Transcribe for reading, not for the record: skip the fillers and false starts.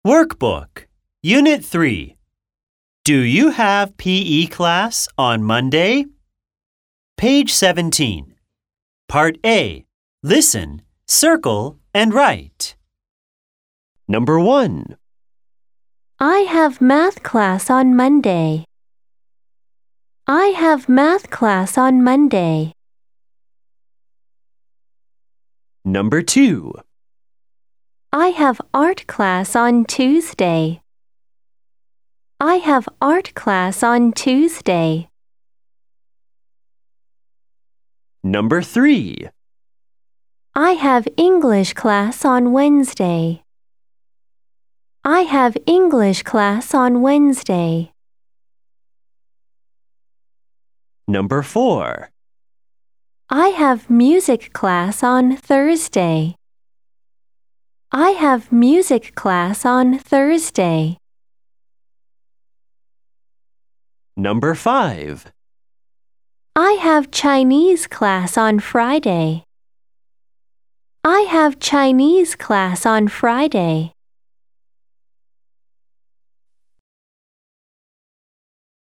Workbook, Unit 3. Do you have PE class on Monday? Page 17. Part A. Listen, circle, and write. Number 1. I have math class on Monday. I have math class on Monday. Number 2. I have art class on Tuesday. I have art class on Tuesday. Number 3. I have English class on Wednesday. I have English class on Wednesday. Number 4. I have music class on Thursday. I have music class on Thursday. Number 5. I have Chinese class on Friday. I have Chinese class on Friday.